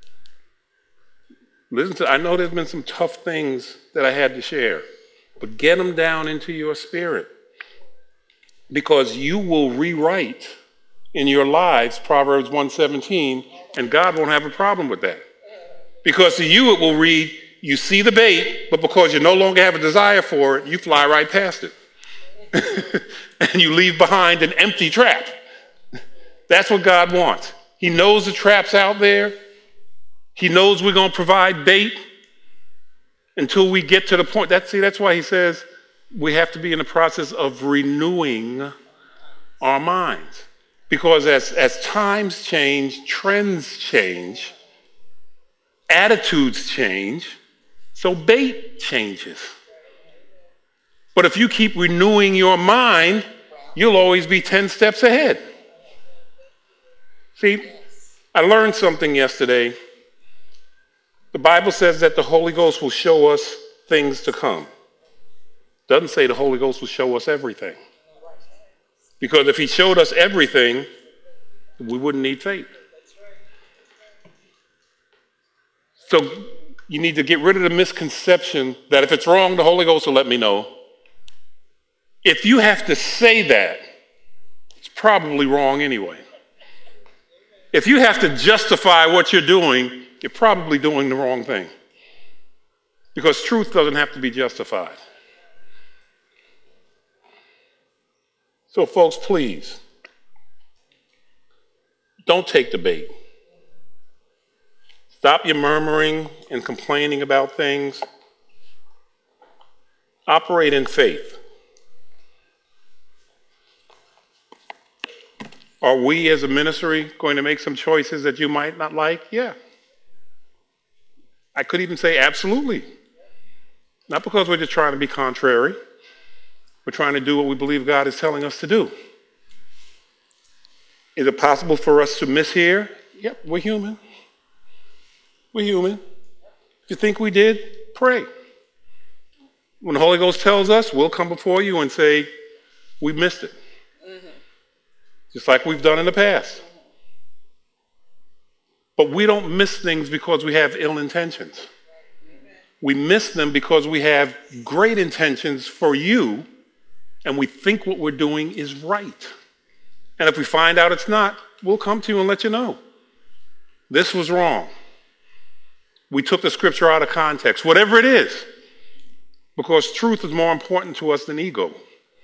S1: Listen to, I know there's been some tough things that I had to share, but get them down into your spirit. Because you will rewrite in your lives Proverbs one seventeen, and God won't have a problem with that. Because to you it will read, you see the bait, but because you no longer have a desire for it, you fly right past it. And you leave behind an empty trap. That's what God wants. He knows the trap's out there. He knows we're going to provide bait until we get to the point. That's, see, that's why he says we have to be in the process of renewing our minds. Because as, as times change, trends change, attitudes change, so bait changes. But if you keep renewing your mind, you'll always be ten steps ahead. See, I learned something yesterday. The Bible says that the Holy Ghost will show us things to come. It doesn't say the Holy Ghost will show us everything. Because if he showed us everything, we wouldn't need faith. So you need to get rid of the misconception that if it's wrong, the Holy Ghost will let me know. If you have to say that, it's probably wrong anyway. If you have to justify what you're doing, you're probably doing the wrong thing. Because truth doesn't have to be justified. So, folks, please, don't take the bait. Stop your murmuring and complaining about things. Operate in faith. Are we as a ministry going to make some choices that you might not like? Yeah. I could even say absolutely. Not because we're just trying to be contrary. We're trying to do what we believe God is telling us to do. Is it possible for us to miss here? Yep, we're human. We're human. If you think we did, pray. When the Holy Ghost tells us, we'll come before you and say, we missed it. Mm-hmm. Just like we've done in the past. But we don't miss things because we have ill intentions. We miss them because we have great intentions for you, and we think what we're doing is right. And if we find out it's not, we'll come to you and let you know. This was wrong. We took the scripture out of context, whatever it is, because truth is more important to us than ego.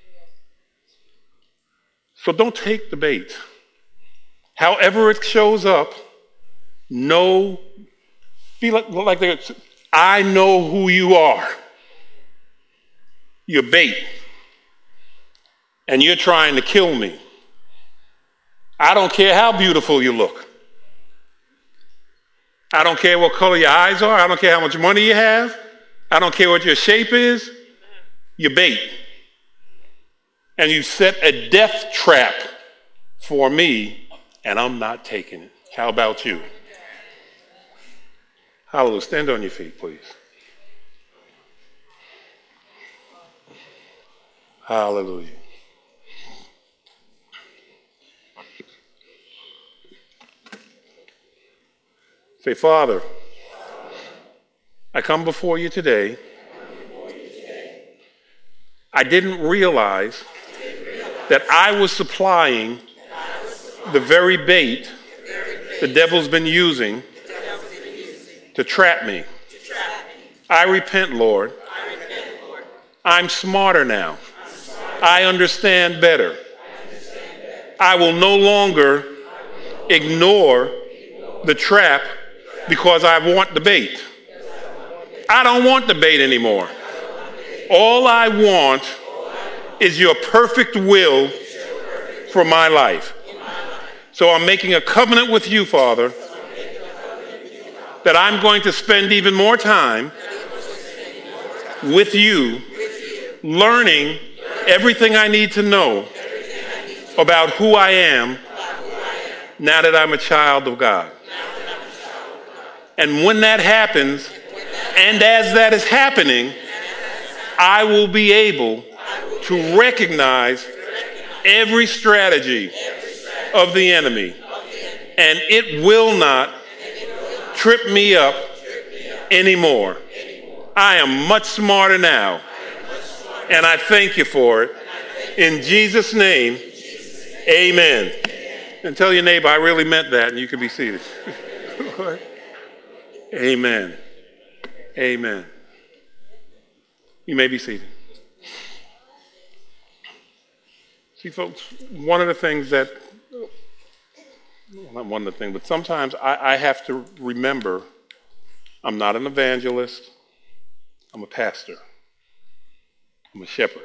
S1: So don't take the bait. However it shows up, know, feel like, like they're, I know who you are. You're bait. And you're trying to kill me. I don't care how beautiful you look. I don't care what color your eyes are. I don't care how much money you have. I don't care what your shape is. You're bait. And you set a death trap for me, and I'm not taking it. How about you? Hallelujah. Stand on your feet, please. Hallelujah. Say, Father, I come before you today. I didn't realize that I was supplying the very bait the devil's been using to trap me. I repent, Lord. I'm smarter now. I understand better. I will no longer ignore the trap because I want the bait. I don't want the bait anymore. All I want is your perfect will for my life. So I'm making a covenant with you, Father, that I'm going to spend even more time with you, learning everything I need to know about who I am now that I'm a child of God. And when that happens, and as that is happening, I will be able to recognize every strategy of the enemy, and it will not trip me up anymore. I am much smarter now, and I thank you for it. In Jesus' name, amen. And tell your neighbor, I really meant that, and you can be seated. Amen. Amen. You may be seated. See, folks, one of the things that, well, not one of the things, but sometimes I, I have to remember I'm not an evangelist. I'm a pastor. I'm a shepherd.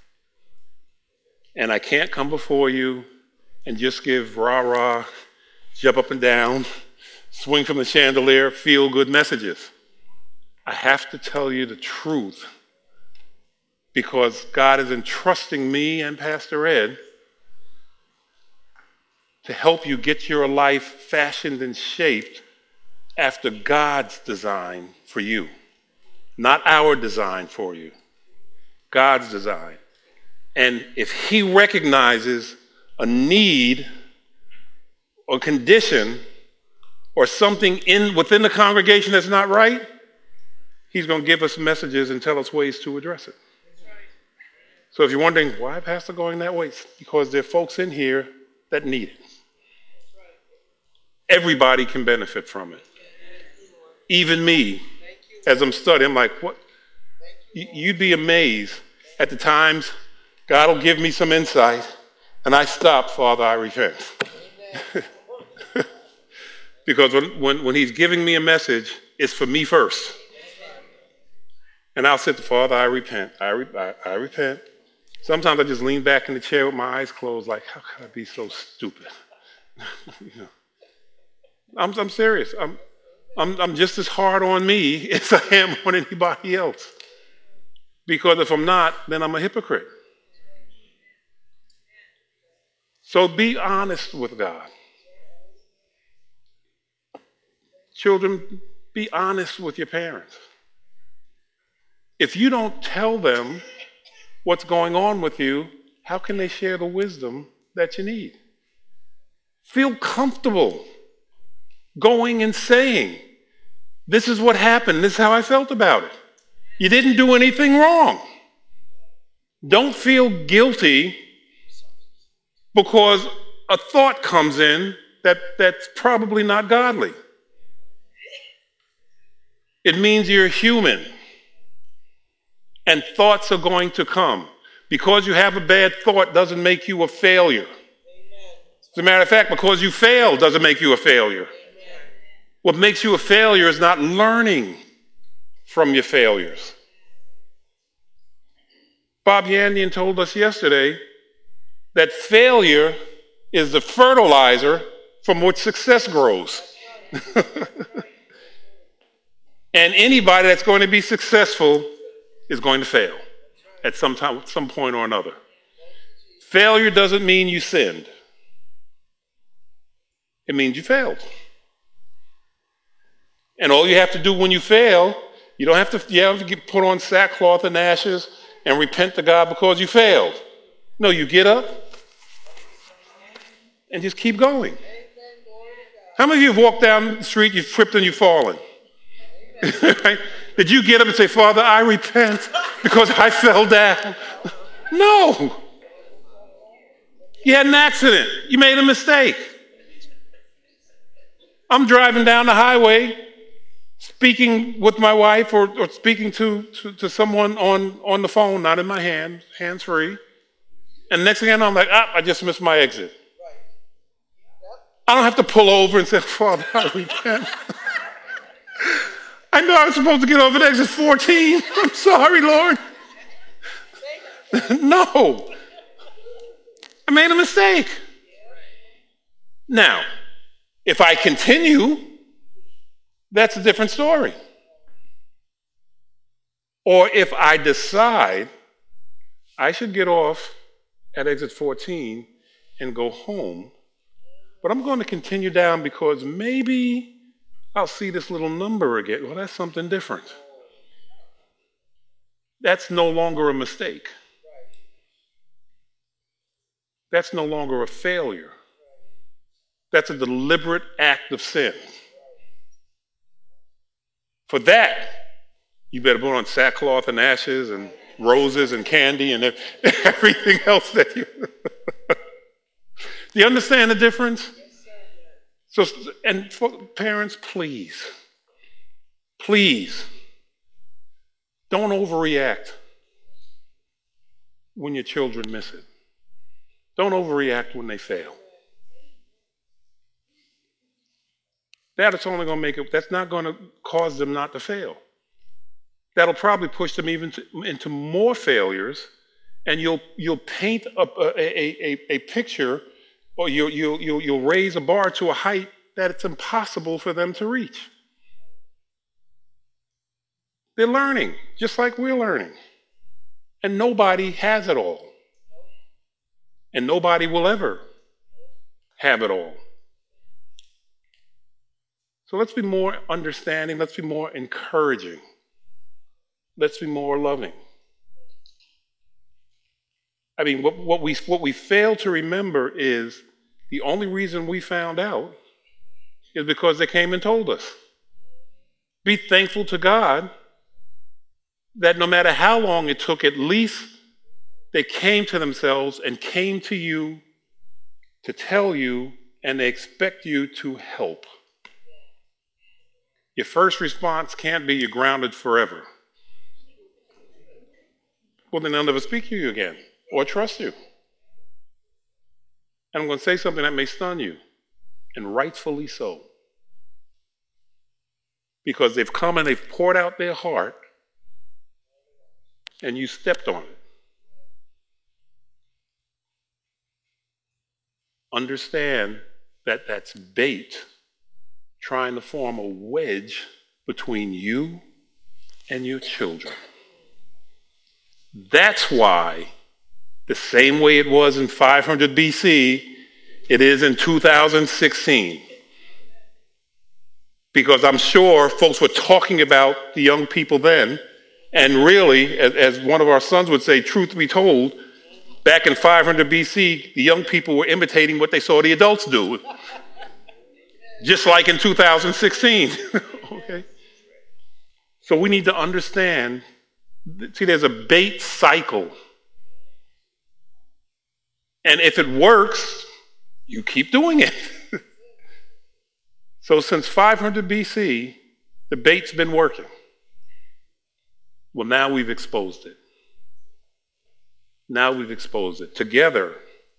S1: And I can't come before you and just give rah-rah, jump up and down, swing from the chandelier, feel-good messages. I have to tell you the truth because God is entrusting me and Pastor Ed to help you get your life fashioned and shaped after God's design for you. Not our design for you. God's design. And if he recognizes a need or condition or something in within the congregation that's not right, he's going to give us messages and tell us ways to address it. So if you're wondering, why Pastor going that way? It's because there are folks in here that need it. Everybody can benefit from it. Even me, as I'm studying, I'm like, what? You'd be amazed at the times God will give me some insight And I stop, Father, I repent. Because when, when, when he's giving me a message, it's for me first. And I'll say to Father, I repent. I, re- I, I repent. Sometimes I just lean back in the chair with my eyes closed, like, how could I be so stupid? you know, I'm, I'm serious. I'm, I'm, I'm just as hard on me as I am on anybody else. Because if I'm not, then I'm a hypocrite. So be honest with God. Children, be honest with your parents. If you don't tell them what's going on with you, how can they share the wisdom that you need? Feel comfortable going and saying, this is what happened, this is how I felt about it. You didn't do anything wrong. Don't feel guilty because a thought comes in that, that's probably not godly. It means you're human. And thoughts are going to come. Because you have a bad thought doesn't make you a failure. As a matter of fact, because you fail doesn't make you a failure. What makes you a failure is not learning from your failures. Bob Yandian told us yesterday that failure is the fertilizer from which success grows. And anybody that's going to be successful is going to fail at some time, some point or another. Failure doesn't mean you sinned. It means you failed. And all you have to do when you fail, you don't have to, you have to get put on sackcloth and ashes and repent to God because you failed. No, you get up and just keep going. How many of you have walked down the street, you've tripped and you've fallen? Right? Did you get up and say, Father, I repent because I fell down? No. You had an accident. You made a mistake. I'm driving down the highway, speaking with my wife or, or speaking to, to, to someone on, on the phone, not in my hand, hands-free. And next thing I know, I'm like, ah, I just missed my exit. I don't have to pull over and say, Father, I repent. I know I was supposed to get over at exit fourteen. I'm sorry, Lord. No. I made a mistake. Now, if I continue, that's a different story. Or if I decide I should get off at exit fourteen and go home, but I'm going to continue down because maybe I'll see this little number again. Well, that's something different. That's no longer a mistake. That's no longer a failure. That's a deliberate act of sin. For that, you better put on sackcloth and ashes and roses and candy and everything else that you... Do you understand the difference? So, and for parents, please, please, don't overreact when your children miss it. Don't overreact when they fail. That is only going to make it, that's not going to cause them not to fail. That'll probably push them even to, into more failures, and you'll you'll paint up a, a, a, a picture, or you'll, you'll, you'll, you'll raise a bar to a height that it's impossible for them to reach. They're learning, just like we're learning. And nobody has it all. And nobody will ever have it all. So let's be more understanding, let's be more encouraging. Let's be more loving. I mean, what, what we what we fail to remember is the only reason we found out is because they came and told us. Be thankful to God that no matter how long it took, at least they came to themselves and came to you to tell you, and they expect you to help. Your first response can't be you're grounded forever. Well, then they'll never speak to you again or trust you. And I'm going to say something that may stun you, and rightfully so. Because they've come and they've poured out their heart, and you stepped on it. Understand that that's bait trying to form a wedge between you and your children. That's why, the same way it was in five hundred B C, it is in two thousand sixteen. Because I'm sure folks were talking about the young people then, and really, as, as one of our sons would say, truth be told, back in five hundred B C, the young people were imitating what they saw the adults do. Just like in two thousand sixteen. Okay? So we need to understand, see, there's a bait cycle. And if it works, you keep doing it. So since five hundred B C, the bait's been working. Well, now we've exposed it. Now we've exposed it. Together,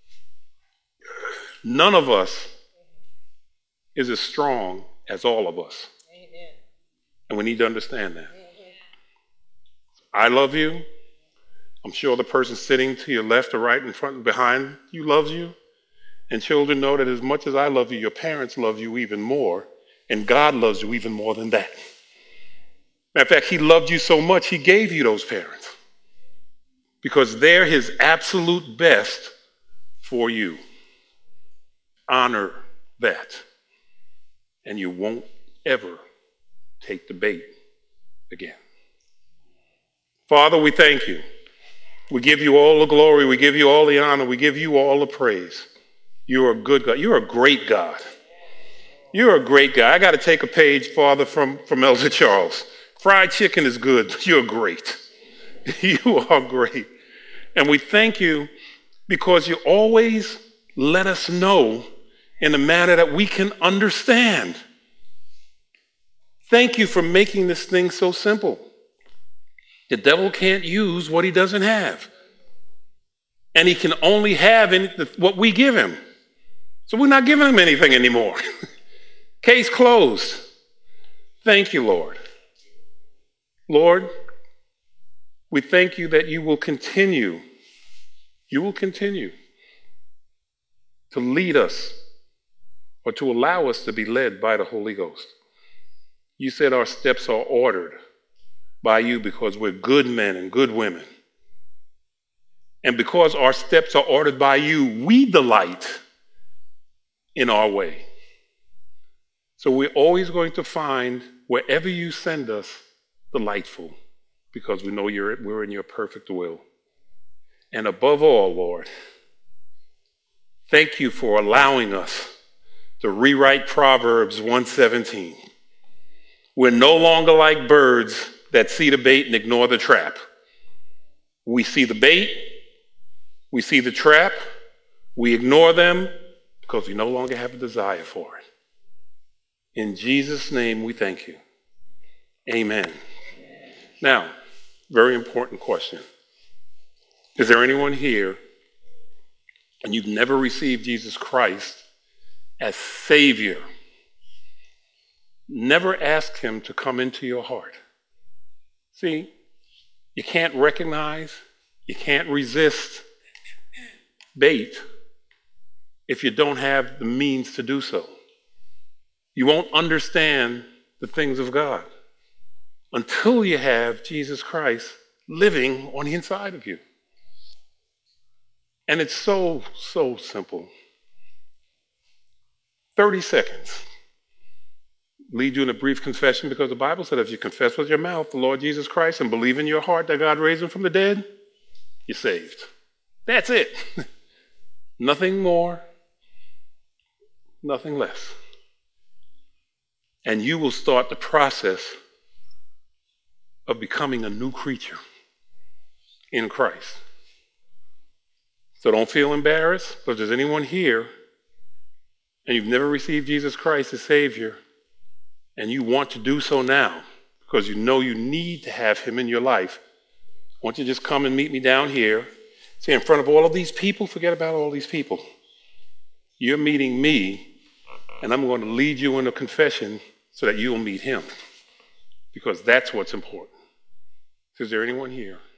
S1: none of us is as strong as all of us. Amen. And we need to understand that. Amen. I love you. I'm sure the person sitting to your left or right, in front and behind you loves you. And children, know that as much as I love you, your parents love you even more. And God loves you even more than that. Matter of fact, he loved you so much, he gave you those parents. Because they're his absolute best for you. Honor that. And you won't ever take the bait again. Father, we thank you. We give you all the glory. We give you all the honor. We give you all the praise. You're a good God. You're a great God. You're a great God. I got to take a page, Father, from, from Elder Charles. Fried chicken is good. You're great. You are great. And we thank you because you always let us know in a manner that we can understand. Thank you for making this thing so simple. The devil can't use what he doesn't have. And he can only have in what we give him. So we're not giving him anything anymore. Case closed. Thank you, Lord. Lord, we thank you that you will continue, you will continue to lead us or to allow us to be led by the Holy Ghost. You said our steps are ordered by you because we're good men and good women. And because our steps are ordered by you, we delight in our way. So we're always going to find wherever you send us delightful because we know you're, we're in your perfect will. And above all, Lord, thank you for allowing us to rewrite Proverbs one seventeen. We're no longer like birds that see the bait and ignore the trap. We see the bait, we see the trap, we ignore them because we no longer have a desire for it. In Jesus' name we thank you. Amen. Amen. Now, very important question. Is there anyone here and you've never received Jesus Christ as Savior? Never ask him to come into your heart. See, you can't recognize, you can't resist bait if you don't have the means to do so. You won't understand the things of God until you have Jesus Christ living on the inside of you. And it's so, so simple. thirty seconds. Lead you in a brief confession because the Bible said if you confess with your mouth the Lord Jesus Christ and believe in your heart that God raised him from the dead, you're saved. That's it. Nothing more, nothing less. And you will start the process of becoming a new creature in Christ. So don't feel embarrassed, but if there's anyone here and you've never received Jesus Christ as Savior, and you want to do so now because you know you need to have him in your life, I want you to just come and meet me down here. See, in front of all of these people, forget about all these people. You're meeting me, and I'm going to lead you in a confession so that you'll meet him, because that's what's important. Is there anyone here